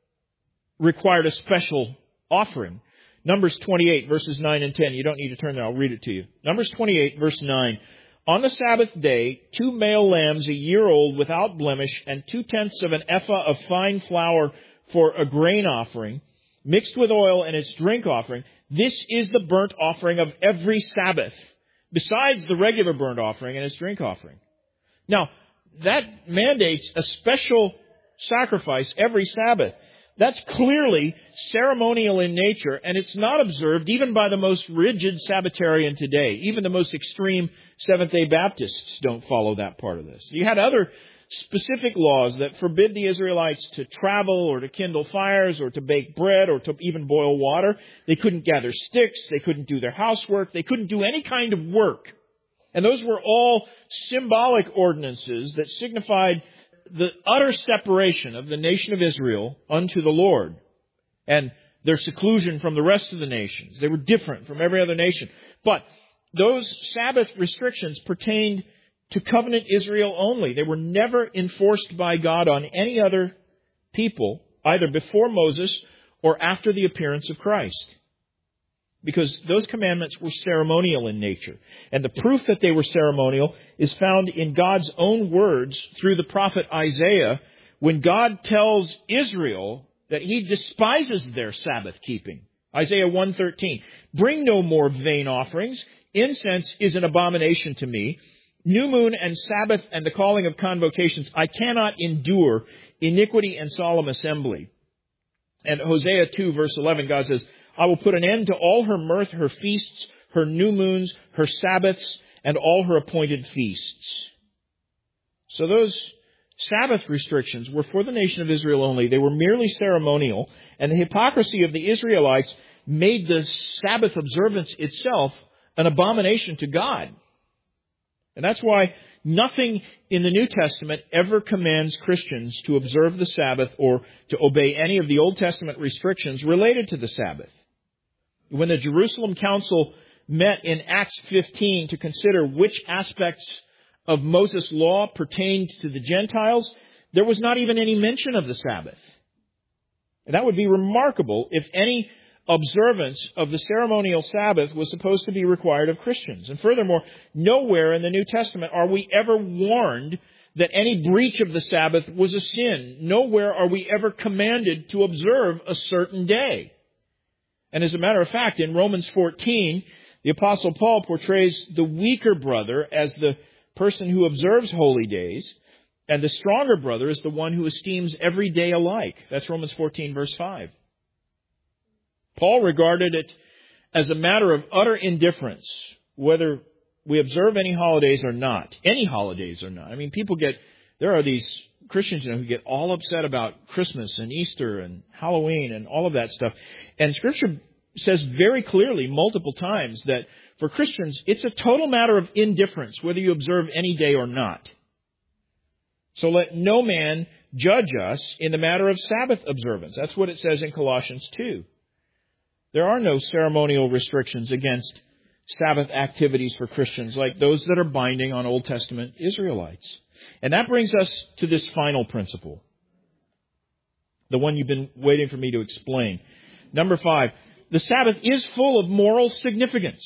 required a special offering. Numbers twenty-eight, verses nine and ten. You don't need to turn there. I'll read it to you. Numbers twenty-eight, verse nine. "On the Sabbath day, two male lambs a year old without blemish, and two-tenths of an ephah of fine flour for a grain offering, mixed with oil and its drink offering. This is the burnt offering of every Sabbath, besides the regular burnt offering and its drink offering." Now, that mandates a special sacrifice every Sabbath. That's clearly ceremonial in nature, and it's not observed even by the most rigid Sabbatarian today. Even the most extreme Seventh-day Baptists don't follow that part of this. You had other specific laws that forbid the Israelites to travel or to kindle fires or to bake bread or to even boil water. They couldn't gather sticks. They couldn't do their housework. They couldn't do any kind of work. And those were all symbolic ordinances that signified the utter separation of the nation of Israel unto the Lord and their seclusion from the rest of the nations. They were different from every other nation. But those Sabbath restrictions pertained to covenant Israel only. They were never enforced by God on any other people, either before Moses or after the appearance of Christ, because those commandments were ceremonial in nature. And the proof that they were ceremonial is found in God's own words through the prophet Isaiah, when God tells Israel that He despises their Sabbath keeping. Isaiah one thirteen, "Bring no more vain offerings. Incense is an abomination to me. New moon and Sabbath and the calling of convocations. I cannot endure iniquity and solemn assembly. And Hosea two, verse eleven, God says, I will put an end to all her mirth, her feasts, her new moons, her Sabbaths, and all her appointed feasts. So those Sabbath restrictions were for the nation of Israel only. They were merely ceremonial, and the hypocrisy of the Israelites made the Sabbath observance itself an abomination to God. And that's why nothing in the New Testament ever commands Christians to observe the Sabbath or to obey any of the Old Testament restrictions related to the Sabbath. When the Jerusalem Council met in Acts fifteen to consider which aspects of Moses' law pertained to the Gentiles, there was not even any mention of the Sabbath. And that would be remarkable if any observance of the ceremonial Sabbath was supposed to be required of Christians. And furthermore, nowhere in the New Testament are we ever warned that any breach of the Sabbath was a sin. Nowhere are we ever commanded to observe a certain day. And as a matter of fact, in Romans fourteen, the Apostle Paul portrays the weaker brother as the person who observes holy days, and the stronger brother is the one who esteems every day alike. That's Romans fourteen, verse five. Paul regarded it as a matter of utter indifference, whether we observe any holidays or not. Any holidays or not. I mean, people get, there are these Christians, you know, who get all upset about Christmas and Easter and Halloween and all of that stuff. And Scripture says very clearly multiple times that for Christians, it's a total matter of indifference whether you observe any day or not. So let no man judge us in the matter of Sabbath observance. That's what it says in Colossians two. There are no ceremonial restrictions against Sabbath activities for Christians like those that are binding on Old Testament Israelites. And that brings us to this final principle, the one you've been waiting for me to explain. Number five, the Sabbath is full of moral significance.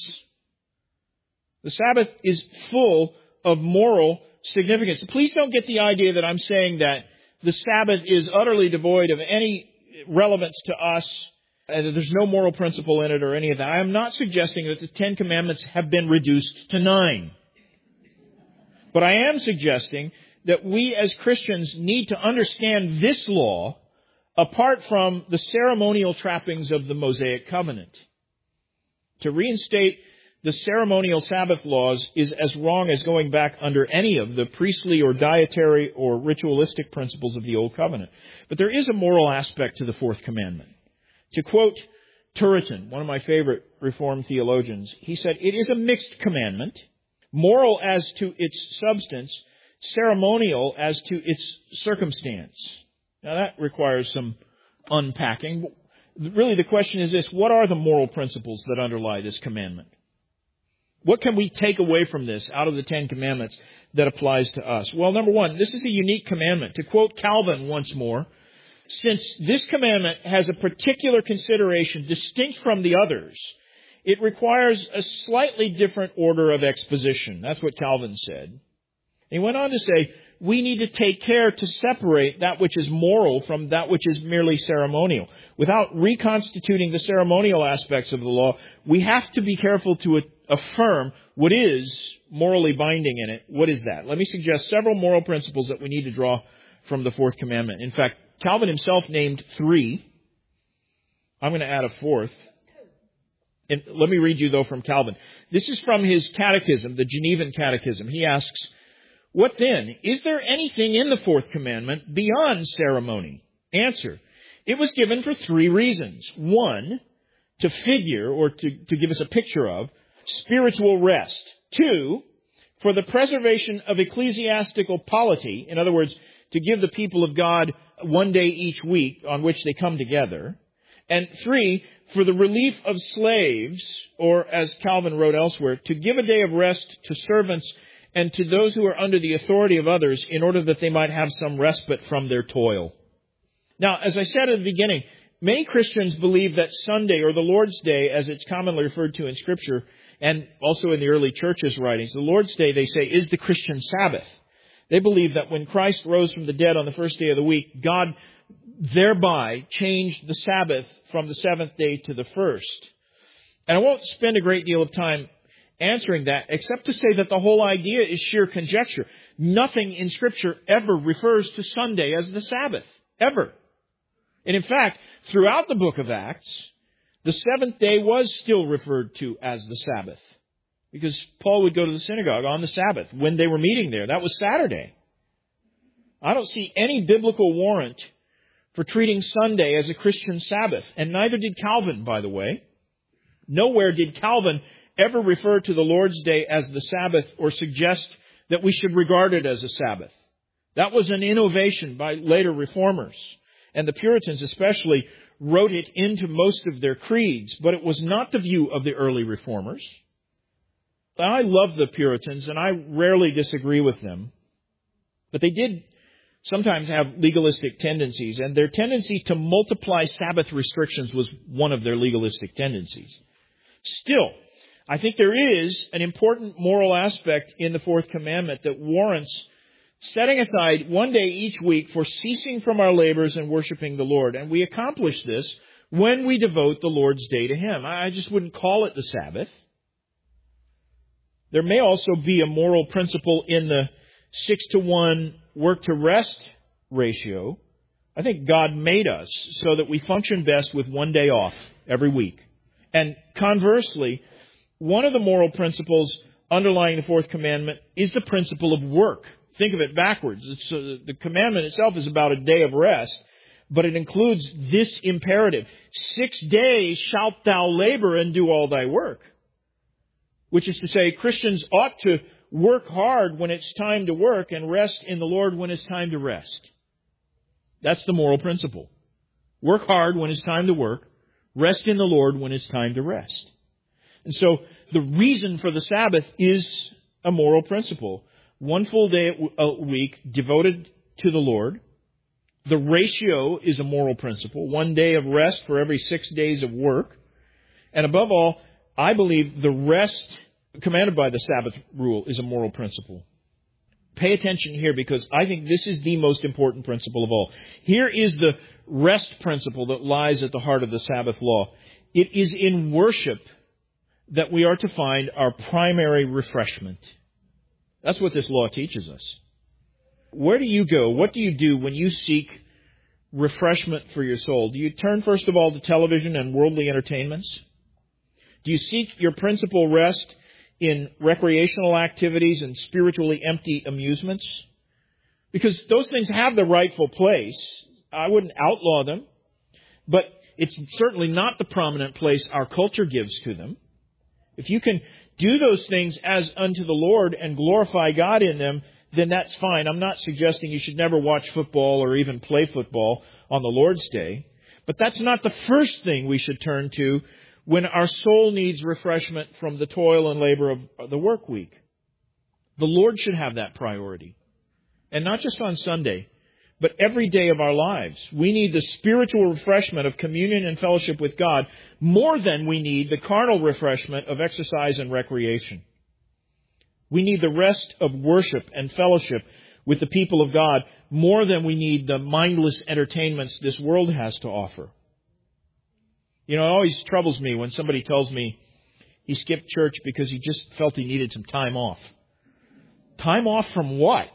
The Sabbath is full of moral significance. Please don't get the idea that I'm saying that the Sabbath is utterly devoid of any relevance to us, and that there's no moral principle in it or any of that. I am not suggesting that the Ten Commandments have been reduced to nine. But I am suggesting that we as Christians need to understand this law apart from the ceremonial trappings of the Mosaic covenant. To reinstate the ceremonial Sabbath laws is as wrong as going back under any of the priestly or dietary or ritualistic principles of the Old Covenant. But there is a moral aspect to the fourth commandment. To quote Turretin, one of my favorite Reformed theologians, he said, it is a mixed commandment, moral as to its substance, ceremonial as to its circumstance. Now that requires some unpacking. Really the question is this, what are the moral principles that underlie this commandment? What can we take away from this out of the Ten Commandments that applies to us? Well, number one, this is a unique commandment. To quote Calvin once more, since this commandment has a particular consideration distinct from the others, it requires a slightly different order of exposition. That's what Calvin said. And he went on to say, we need to take care to separate that which is moral from that which is merely ceremonial. Without reconstituting the ceremonial aspects of the law, we have to be careful to affirm what is morally binding in it. What is that? Let me suggest several moral principles that we need to draw from the fourth commandment. In fact, Calvin himself named three. I'm going to add a fourth. And let me read you, though, from Calvin. This is from his catechism, the Genevan Catechism. He asks, what then? Is there anything in the fourth commandment beyond ceremony? Answer, it was given for three reasons. One, to figure, or to, to give us a picture of, spiritual rest. Two, for the preservation of ecclesiastical polity. In other words, to give the people of God one day each week on which they come together. And three, for the relief of slaves, or as Calvin wrote elsewhere, to give a day of rest to servants and to those who are under the authority of others in order that they might have some respite from their toil. Now, as I said at the beginning, many Christians believe that Sunday, or the Lord's Day, as it's commonly referred to in Scripture, and also in the early church's writings, the Lord's Day, they say, is the Christian Sabbath. They believe that when Christ rose from the dead on the first day of the week, God thereby changed the Sabbath from the seventh day to the first. And I won't spend a great deal of time answering that except to say that the whole idea is sheer conjecture. Nothing in Scripture ever refers to Sunday as the Sabbath. Ever. And in fact, throughout the book of Acts, the seventh day was still referred to as the Sabbath. Because Paul would go to the synagogue on the Sabbath when they were meeting there. That was Saturday. I don't see any biblical warrant for treating Sunday as a Christian Sabbath. And neither did Calvin, by the way. Nowhere did Calvin ever refer to the Lord's Day as the Sabbath or suggest that we should regard it as a Sabbath. That was an innovation by later reformers. And the Puritans especially wrote it into most of their creeds. But it was not the view of the early reformers. I love the Puritans, and I rarely disagree with them. But they did sometimes have legalistic tendencies, and their tendency to multiply Sabbath restrictions was one of their legalistic tendencies. Still, I think there is an important moral aspect in the fourth commandment that warrants setting aside one day each week for ceasing from our labors and worshiping the Lord. And we accomplish this when we devote the Lord's Day to Him. I just wouldn't call it the Sabbath. There may also be a moral principle in the six to one work to rest ratio. I think God made us so that we function best with one day off every week. And conversely, one of the moral principles underlying the fourth commandment is the principle of work. Think of it backwards. It's, uh, the commandment itself is about a day of rest, but it includes this imperative. Six days shalt thou labor and do all thy work. Which is to say, Christians ought to work hard when it's time to work and rest in the Lord when it's time to rest. That's the moral principle. Work hard when it's time to work. Rest in the Lord when it's time to rest. And so the reason for the Sabbath is a moral principle. One full day a week devoted to the Lord. The ratio is a moral principle. One day of rest for every six days of work. And above all, I believe the rest commanded by the Sabbath rule is a moral principle. Pay attention here because I think this is the most important principle of all. Here is the rest principle that lies at the heart of the Sabbath law. It is in worship that we are to find our primary refreshment. That's what this law teaches us. Where do you go? What do you do when you seek refreshment for your soul? Do you turn first of all to television and worldly entertainments? Do you seek your principal rest in recreational activities and spiritually empty amusements? Because those things have the rightful place. I wouldn't outlaw them, but it's certainly not the prominent place our culture gives to them. If you can do those things as unto the Lord and glorify God in them, then that's fine. I'm not suggesting you should never watch football or even play football on the Lord's Day. But that's not the first thing we should turn to when our soul needs refreshment from the toil and labor of the work week. The Lord should have that priority. And not just on Sunday, but every day of our lives. We need the spiritual refreshment of communion and fellowship with God more than we need the carnal refreshment of exercise and recreation. We need the rest of worship and fellowship with the people of God more than we need the mindless entertainments this world has to offer. You know, it always troubles me when somebody tells me he skipped church because he just felt he needed some time off. Time off from what?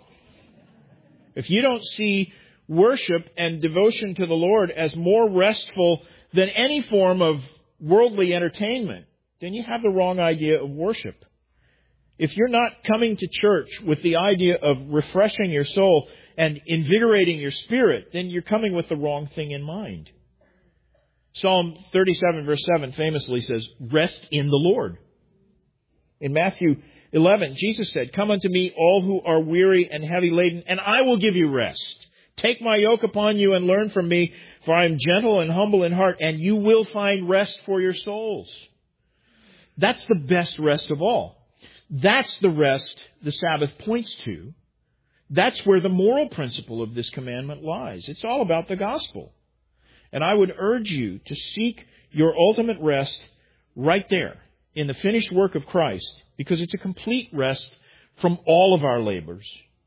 If you don't see worship and devotion to the Lord as more restful than any form of worldly entertainment, then you have the wrong idea of worship. If you're not coming to church with the idea of refreshing your soul and invigorating your spirit, then you're coming with the wrong thing in mind. Psalm thirty-seven verse seven famously says, "Rest in the Lord." In Matthew eleven, Jesus said, "Come unto me, all who are weary and heavy laden, and I will give you rest. Take my yoke upon you and learn from me, for I am gentle and humble in heart, and you will find rest for your souls." That's the best rest of all. That's the rest the Sabbath points to. That's where the moral principle of this commandment lies. It's all about the gospel. And I would urge you to seek your ultimate rest right there in the finished work of Christ, because it's a complete rest from all of our labors.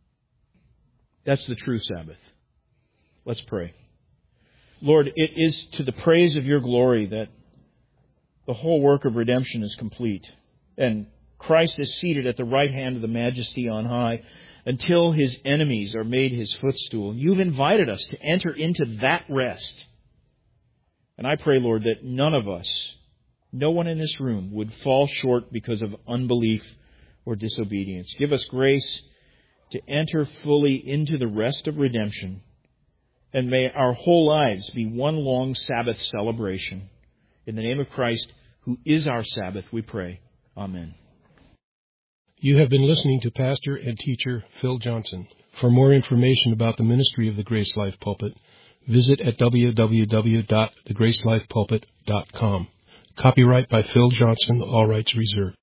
That's the true Sabbath. Let's pray. Lord, it is to the praise of your glory that the whole work of redemption is complete. And Christ is seated at the right hand of the Majesty on high until His enemies are made His footstool. You've invited us to enter into that rest. And I pray, Lord, that none of us, no one in this room, would fall short because of unbelief or disobedience. Give us grace to enter fully into the rest of redemption. And may our whole lives be one long Sabbath celebration. In the name of Christ, who is our Sabbath, we pray. Amen. You have been listening to Pastor and Teacher Phil Johnson. For more information about the ministry of the Grace Life Pulpit, visit at w w w dot the grace life pulpit dot com. Copyright by Phil Johnson, all rights reserved.